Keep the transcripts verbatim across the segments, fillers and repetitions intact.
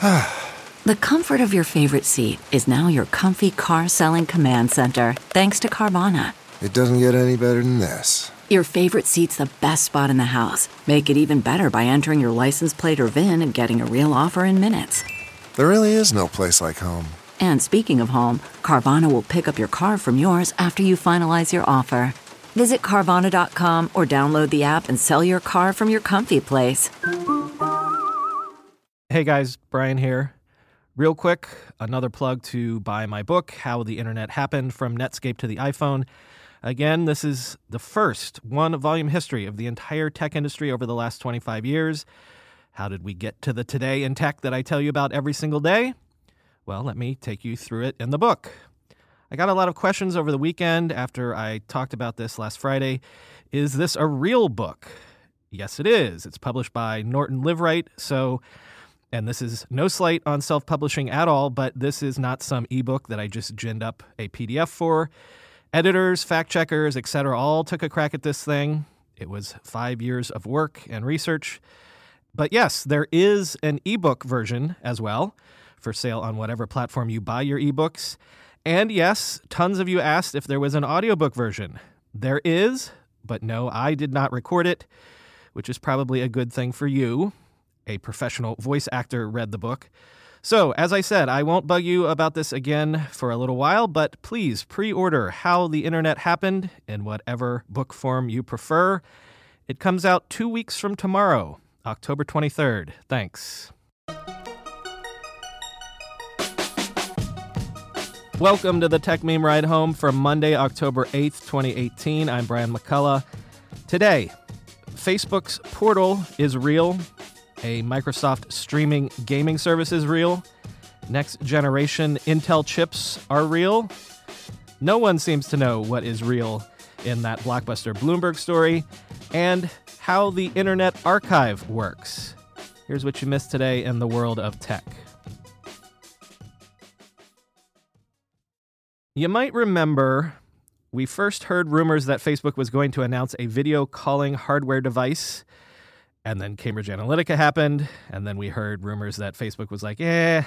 The comfort of your favorite seat is now your comfy car selling command center, thanks to Carvana. It doesn't get any better than this. Your favorite seat's the best spot in the house. Make it even better by entering your license plate or V I N and getting a real offer in minutes. There really is no place like home. And speaking of home, Carvana will pick up your car from yours after you finalize your offer. Visit Carvana dot com or download the app and sell your car from your comfy place. Hey guys, Brian here. Real quick, another plug to buy my book, How the Internet Happened from Netscape to the iPhone. Again, this is the first one-volume history of the entire tech industry over the last twenty-five years. How did we get to the today in tech that I tell you about every single day? Well, let me take you through it in the book. I got a lot of questions over the weekend after I talked about this last Friday. Is this a real book? Yes, it is. It's published by Norton Liveright, so... And this is no slight on self-publishing at all, but this is not some ebook that I just ginned up a P D F for. Editors, fact-checkers, et cetera all took a crack at this thing. It was five years of work and research. But yes, there is an ebook version as well, for sale on whatever platform you buy your ebooks. And yes, tons of you asked if there was an audiobook version. There is, but no, I did not record it, which is probably a good thing for you. A professional voice actor read the book. So, as I said, I won't bug you about this again for a little while, but please pre-order How the Internet Happened in whatever book form you prefer. It comes out two weeks from tomorrow, October twenty-third. Thanks. Welcome to the Tech Meme Ride Home for Monday, October eighth, twenty eighteen. I'm Brian McCullough. Today, Facebook's Portal is real. A Microsoft streaming gaming service is real. Next generation Intel chips are real. No one seems to know what is real in that blockbuster Bloomberg story. And how the Internet Archive works. Here's what you missed today in the world of tech. You might remember we first heard rumors that Facebook was going to announce a video calling hardware device. And then Cambridge Analytica happened, and then we heard rumors that Facebook was like, eh,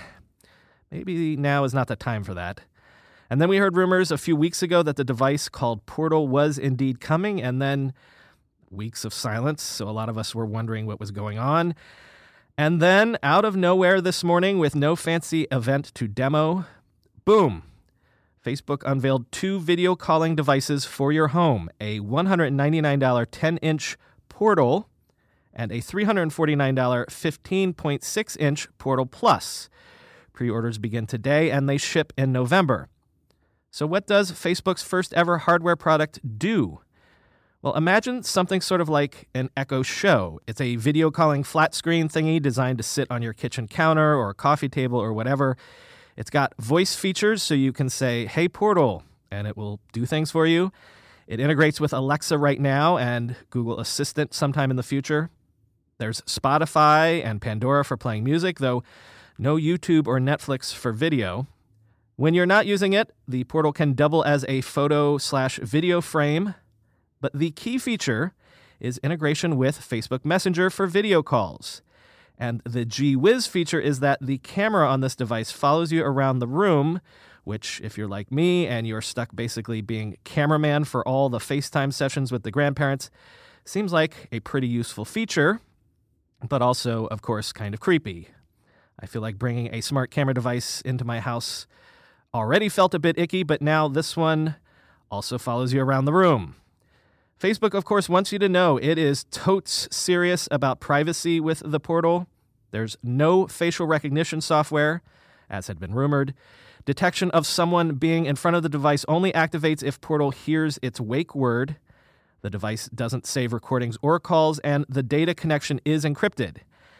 maybe now is not the time for that. And then we heard rumors a few weeks ago that the device called Portal was indeed coming, and then weeks of silence, so a lot of us were wondering what was going on. And then, out of nowhere this morning, with no fancy event to demo, boom, Facebook unveiled two video calling devices for your home, a one hundred ninety-nine dollars ten-inch Portal and a three hundred forty-nine dollars fifteen point six inch Portal Plus. Pre-orders begin today, and they ship in November. So what does Facebook's first ever hardware product do? Well, imagine something sort of like an Echo Show. It's a video calling flat screen thingy designed to sit on your kitchen counter or coffee table or whatever. It's got voice features, so you can say, "Hey, Portal," and it will do things for you. It integrates with Alexa right now and Google Assistant sometime in the future. There's Spotify and Pandora for playing music, though no YouTube or Netflix for video. When you're not using it, the Portal can double as a photo slash video frame. But the key feature is integration with Facebook Messenger for video calls. And the Gee Whiz feature is that the camera on this device follows you around the room, which, if you're like me and you're stuck basically being cameraman for all the FaceTime sessions with the grandparents, seems like a pretty useful feature. But also, of course, kind of creepy. I feel like bringing a smart camera device into my house already felt a bit icky, but now this one also follows you around the room. Facebook, of course, wants you to know it is totes serious about privacy with the Portal. There's no facial recognition software, as had been rumored. Detection of someone being in front of the device only activates if Portal hears its wake word. The device doesn't save recordings or calls, and the data connection is encrypted.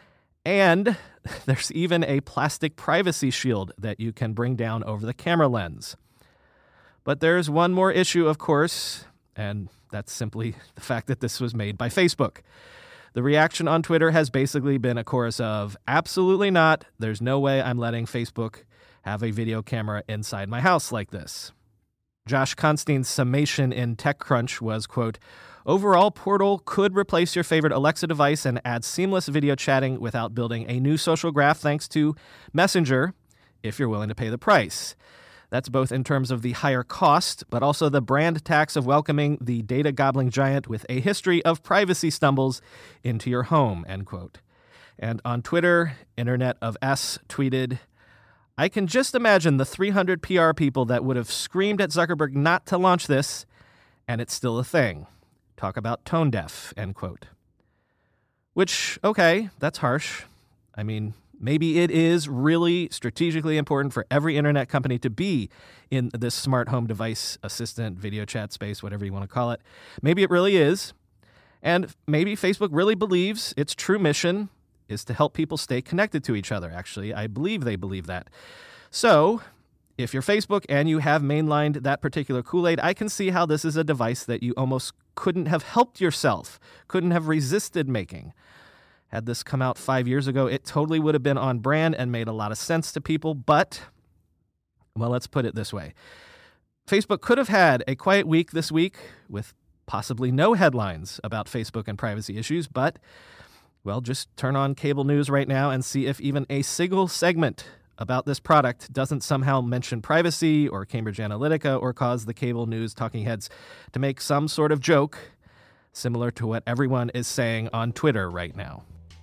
And there's even a plastic privacy shield that you can bring down over the camera lens. But there's one more issue, of course, and that's simply the fact that this was made by Facebook. The reaction on Twitter has basically been a chorus of, absolutely not, there's no way I'm letting Facebook have a video camera inside my house like this. Josh Constein's summation in TechCrunch was, quote, Overall, Portal could replace your favorite Alexa device and add seamless video chatting without building a new social graph thanks to Messenger, if you're willing to pay the price. That's both in terms of the higher cost, but also the brand tax of welcoming the data-gobbling giant with a history of privacy stumbles into your home, end quote. And on Twitter, Internet of S tweeted, I can just imagine the three hundred P R people that would have screamed at Zuckerberg not to launch this, and it's still a thing. Talk about tone deaf, end quote. Which, okay, that's harsh. I mean, maybe it is really strategically important for every internet company to be in this smart home device assistant, video chat space, whatever you want to call it. Maybe it really is. And maybe Facebook really believes its true mission is to help people stay connected to each other. Actually, I believe they believe that. So, if you're Facebook and you have mainlined that particular Kool-Aid, I can see how this is a device that you almost couldn't have helped yourself, couldn't have resisted making. Had this come out five years ago, it totally would have been on brand and made a lot of sense to people. But, well, let's put it this way. Facebook could have had a quiet week this week with possibly no headlines about Facebook and privacy issues, but, well, just turn on cable news right now and see if even a single segment about this product doesn't somehow mention privacy or Cambridge Analytica or cause the cable news talking heads to make some sort of joke similar to what everyone is saying on Twitter right now.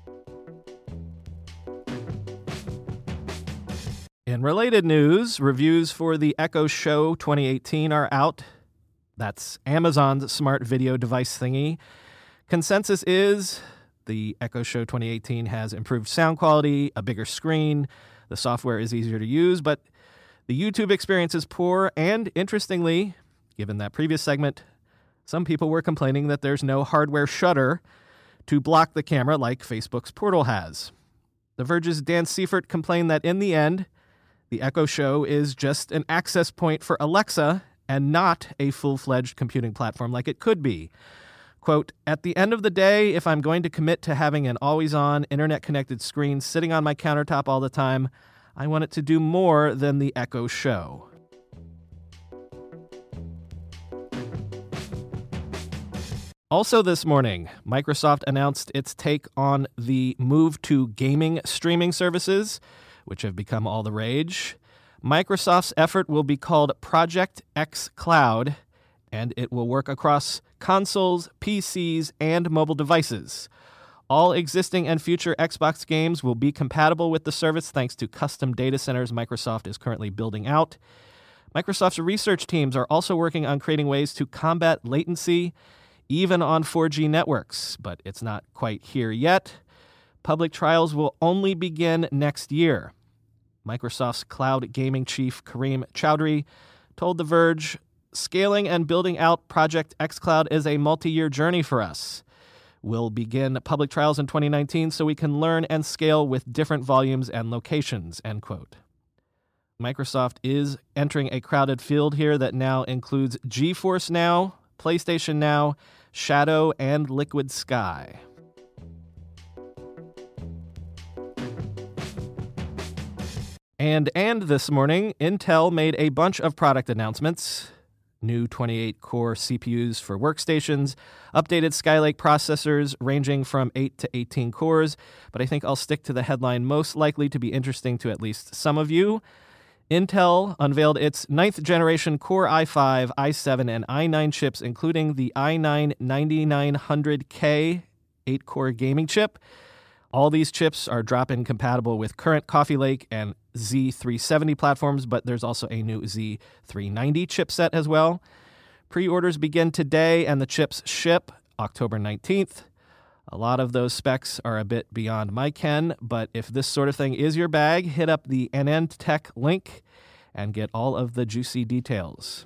In related news, reviews for the Echo Show twenty eighteen are out. That's Amazon's smart video device thingy. Consensus is the Echo Show twenty eighteen has improved sound quality, a bigger screen, the software is easier to use, but the YouTube experience is poor, and interestingly, given that previous segment, some people were complaining that there's no hardware shutter to block the camera like Facebook's Portal has. The Verge's Dan Seifert complained that in the end, the Echo Show is just an access point for Alexa and not a full-fledged computing platform like it could be. Quote, at the end of the day, if I'm going to commit to having an always-on, internet-connected screen sitting on my countertop all the time, I want it to do more than the Echo Show. Also this morning, Microsoft announced its take on the move to gaming streaming services, which have become all the rage. Microsoft's effort will be called Project X Cloud, and it will work across consoles, P Cs, and mobile devices. All existing and future Xbox games will be compatible with the service thanks to custom data centers Microsoft is currently building out. Microsoft's research teams are also working on creating ways to combat latency, even on four G networks, but it's not quite here yet. Public trials will only begin next year. Microsoft's cloud gaming chief, Kareem Chowdhury, told The Verge, scaling and building out Project xCloud is a multi-year journey for us. We'll begin public trials in twenty nineteen so we can learn and scale with different volumes and locations, end quote. Microsoft is entering a crowded field here that now includes GeForce Now, PlayStation Now, Shadow, and Liquid Sky. And and this morning, Intel made a bunch of product announcements. New twenty-eight core C P Us for workstations, updated Skylake processors ranging from eight to eighteen cores, but I think I'll stick to the headline most likely to be interesting to at least some of you. Intel unveiled its ninth generation Core i five, i seven, and i nine chips, including the i nine ninety-nine hundred K eight-core gaming chip. All these chips are drop-in compatible with current Coffee Lake and Z three seventy platforms, but there's also a new Z three ninety chipset as well. Pre-orders begin today, and the chips ship October nineteenth. A lot of those specs are a bit beyond my ken, but if this sort of thing is your bag, hit up the AnandTech link and get all of the juicy details.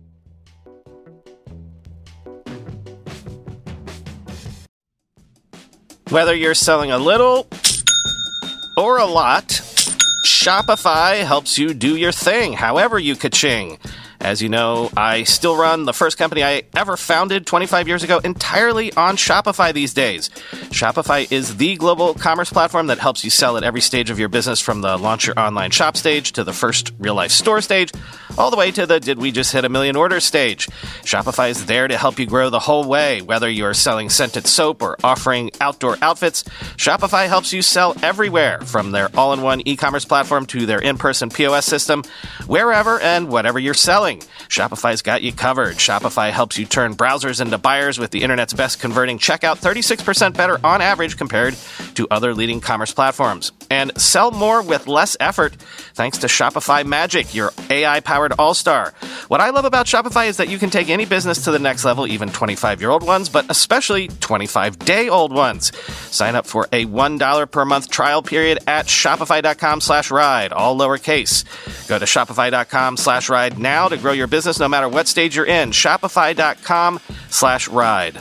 Whether you're selling a little or a lot, Shopify helps you do your thing, however you ka-ching. As you know, I still run the first company I ever founded twenty-five years ago entirely on Shopify these days. Shopify is the global commerce platform that helps you sell at every stage of your business, from the launch your online shop stage to the first real-life store stage, all the way to the did we just hit a million orders stage. Shopify is there to help you grow the whole way. Whether you're selling scented soap or offering outdoor outfits, Shopify helps you sell everywhere, from their all-in-one e-commerce platform to their in-person P O S system, wherever and whatever you're selling. Shopify's got you covered. Shopify helps you turn browsers into buyers with the internet's best converting checkout, thirty-six percent better on average compared to other leading commerce platforms. And sell more with less effort thanks to Shopify Magic, your A I-powered all-star. What I love about Shopify is that you can take any business to the next level, even twenty-five-year-old ones, but especially twenty-five-day-old ones. Sign up for a one dollar per month trial period at shopify.com slash ride, all lowercase. Go to shopify.com slash ride now to grow your business no matter what stage you're in. Shopify.com slash ride.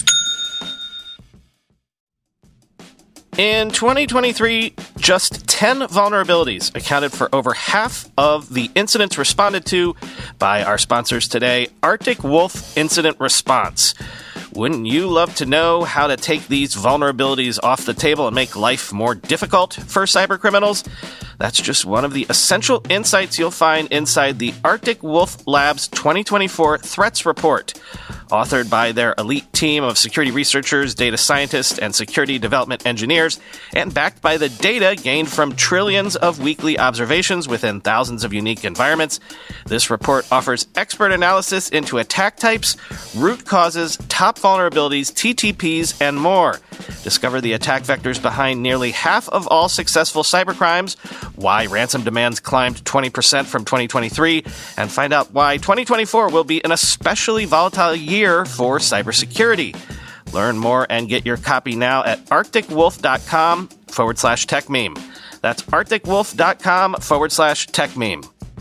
In twenty twenty-three, just ten vulnerabilities accounted for over half of the incidents responded to by our sponsors today, Arctic Wolf Incident Response. Wouldn't you love to know how to take these vulnerabilities off the table and make life more difficult for cybercriminals? That's just one of the essential insights you'll find inside the Arctic Wolf Labs twenty twenty-four Threats Report. Authored by their elite team of security researchers, data scientists, and security development engineers, and backed by the data gained from trillions of weekly observations within thousands of unique environments, this report offers expert analysis into attack types, root causes, top vulnerabilities, T T Ps, and more. Discover the attack vectors behind nearly half of all successful cybercrimes, why ransom demands climbed twenty percent from twenty twenty-three, and find out why twenty twenty-four will be an especially volatile year for cybersecurity. Learn more and get your copy now at arcticwolf.com forward slash tech meme. That's arcticwolf.com forward slash tech meme.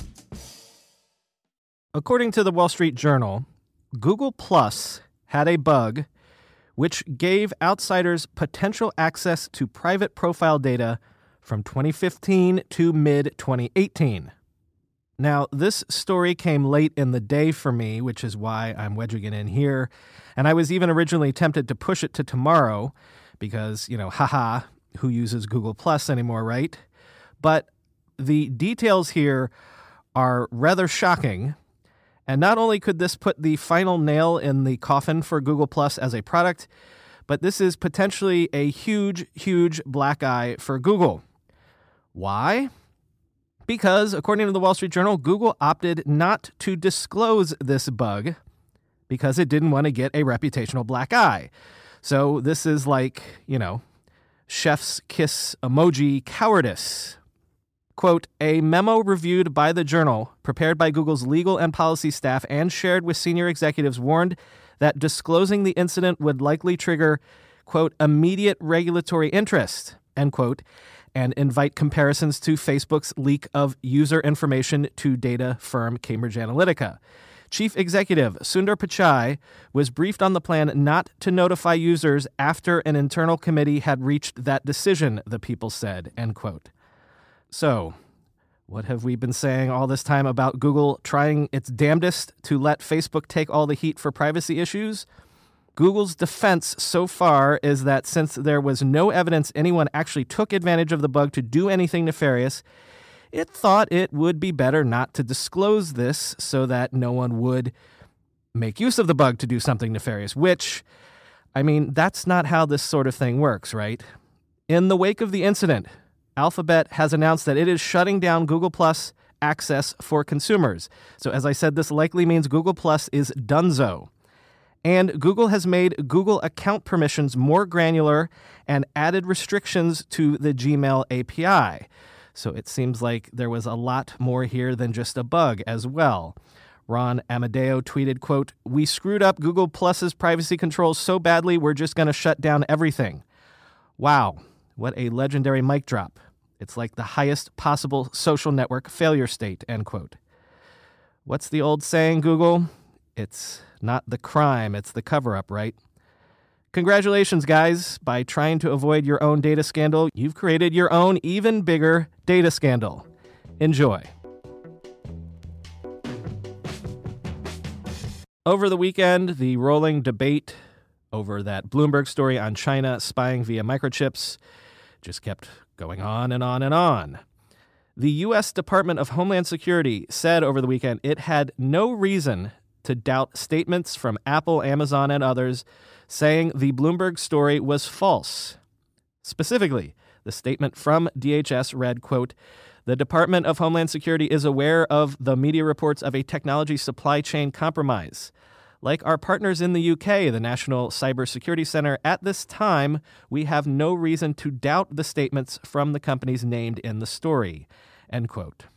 According to the Wall Street Journal, Google Plus had a bug which gave outsiders potential access to private profile data from twenty fifteen to mid twenty eighteen. Now, this story came late in the day for me, which is why I'm wedging it in here. And I was even originally tempted to push it to tomorrow because, you know, haha, who uses Google Plus anymore, right? But the details here are rather shocking. And not only could this put the final nail in the coffin for Google Plus as a product, but this is potentially a huge, huge black eye for Google. Why? Because, according to the Wall Street Journal, Google opted not to disclose this bug because it didn't want to get a reputational black eye. So this is like, you know, chef's kiss emoji cowardice. Quote, a memo reviewed by the Journal, prepared by Google's legal and policy staff and shared with senior executives, warned that disclosing the incident would likely trigger, quote, immediate regulatory interest, end quote, and invite comparisons to Facebook's leak of user information to data firm Cambridge Analytica. Chief Executive Sundar Pichai was briefed on the plan not to notify users after an internal committee had reached that decision, the People said, end quote. So, what have we been saying all this time about Google trying its damnedest to let Facebook take all the heat for privacy issues? Google's defense so far is that since there was no evidence anyone actually took advantage of the bug to do anything nefarious, it thought it would be better not to disclose this so that no one would make use of the bug to do something nefarious, which, I mean, that's not how this sort of thing works, right? In the wake of the incident, Alphabet has announced that it is shutting down Google Plus access for consumers. So as I said, this likely means Google Plus is donezo. And Google has made Google account permissions more granular and added restrictions to the Gmail A P I. So it seems like there was a lot more here than just a bug as well. Ron Amadeo tweeted, quote, we screwed up Google Plus's privacy controls so badly we're just going to shut down everything. Wow, what a legendary mic drop. It's like the highest possible social network failure state, end quote. What's the old saying, Google? It's not the crime, it's the cover-up, right? Congratulations, guys. By trying to avoid your own data scandal, you've created your own even bigger data scandal. Enjoy. Over the weekend, the rolling debate over that Bloomberg story on China spying via microchips just kept going on and on and on. The U S Department of Homeland Security said over the weekend it had no reason to doubt statements from Apple, Amazon, and others saying the Bloomberg story was false. Specifically, the statement from D H S read, quote, "The Department of Homeland Security is aware of the media reports of a technology supply chain compromise. Like our partners in the U K, the National Cybersecurity Center, at this time, we have no reason to doubt the statements from the companies named in the story," end quote.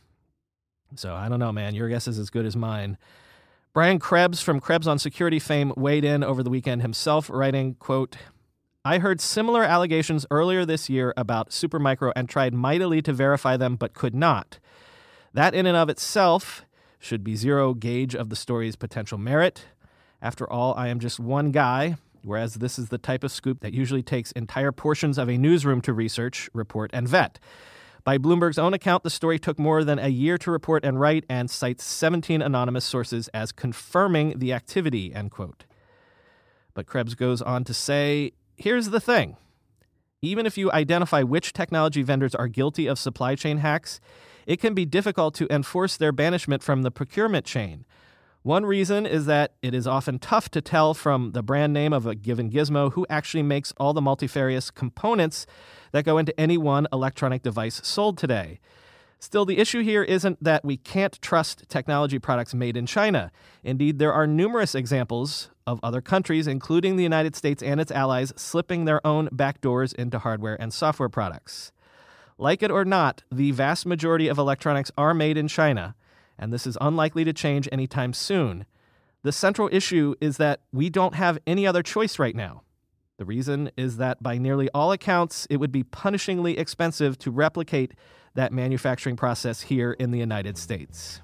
So I don't know, man. Your guess is as good as mine. Brian Krebs from Krebs on Security fame weighed in over the weekend himself, writing, quote, "I heard similar allegations earlier this year about Supermicro and tried mightily to verify them, but could not. That in and of itself should be zero gauge of the story's potential merit. After all, I am just one guy, whereas this is the type of scoop that usually takes entire portions of a newsroom to research, report, and vet. By Bloomberg's own account, the story took more than a year to report and write and cites seventeen anonymous sources as confirming the activity," end quote. But Krebs goes on to say, here's the thing. Even if you identify which technology vendors are guilty of supply chain hacks, it can be difficult to enforce their banishment from the procurement chain. One reason is that it is often tough to tell from the brand name of a given gizmo who actually makes all the multifarious components that go into any one electronic device sold today. Still, the issue here isn't that we can't trust technology products made in China. Indeed, there are numerous examples of other countries, including the United States and its allies, slipping their own backdoors into hardware and software products. Like it or not, the vast majority of electronics are made in China, and this is unlikely to change anytime soon. The central issue is that we don't have any other choice right now. The reason is that by nearly all accounts, it would be punishingly expensive to replicate that manufacturing process here in the United States.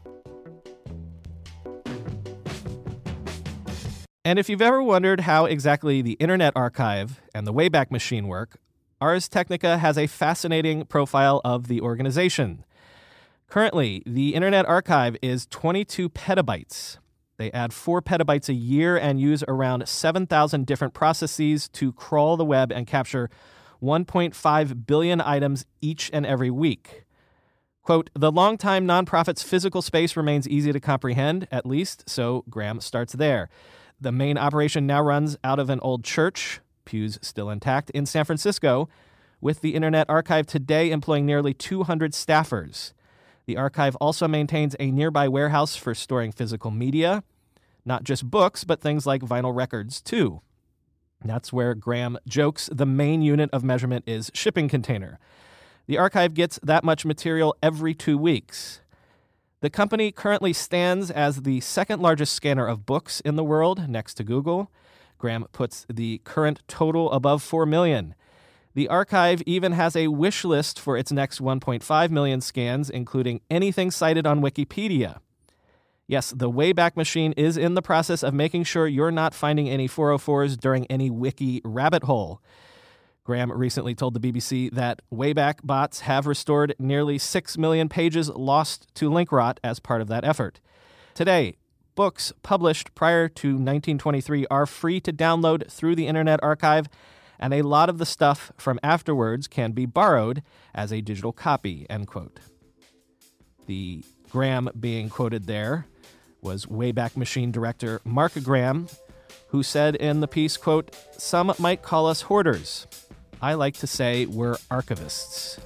And if you've ever wondered how exactly the Internet Archive and the Wayback Machine work, Ars Technica has a fascinating profile of the organization. Currently, the Internet Archive is twenty-two petabytes. They add four petabytes a year and use around seven thousand different processes to crawl the web and capture one point five billion items each and every week. Quote, "The longtime nonprofit's physical space remains easy to comprehend, at least, so Graham starts there. The main operation now runs out of an old church, pews still intact, in San Francisco, with the Internet Archive today employing nearly two hundred staffers. The archive also maintains a nearby warehouse for storing physical media, not just books, but things like vinyl records, too. That's where Graham jokes the main unit of measurement is shipping container. The archive gets that much material every two weeks. The company currently stands as the second largest scanner of books in the world, next to Google. Graham puts the current total above four million. The archive even has a wish list for its next one point five million scans, including anything cited on Wikipedia. Yes, the Wayback Machine is in the process of making sure you're not finding any four oh fours during any wiki rabbit hole. Graham recently told the B B C that Wayback bots have restored nearly six million pages lost to link rot as part of that effort. Today, books published prior to nineteen twenty-three are free to download through the Internet Archive, and a lot of the stuff from afterwards can be borrowed as a digital copy, end quote. The Graham being quoted there was Wayback Machine director Mark Graham, who said in the piece, quote, "Some might call us hoarders. I like to say we're archivists."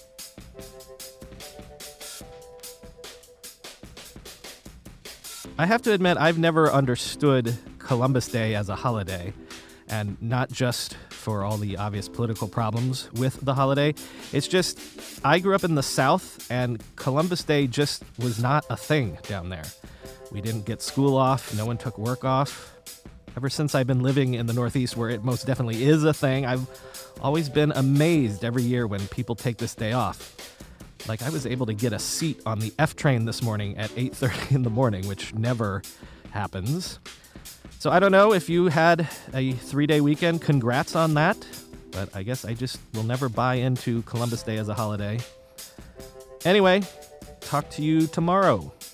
I have to admit, I've never understood Columbus Day as a holiday, and not just for all the obvious political problems with the holiday. It's just, I grew up in the South, and Columbus Day just was not a thing down there. We didn't get school off. No one took work off. Ever since I've been living in the Northeast, where it most definitely is a thing, I've always been amazed every year when people take this day off. Like, I was able to get a seat on the F train this morning at eight thirty in the morning, which never happens. So I don't know if you had a three-day weekend. Congrats on that. But I guess I just will never buy into Columbus Day as a holiday. Anyway, talk to you tomorrow.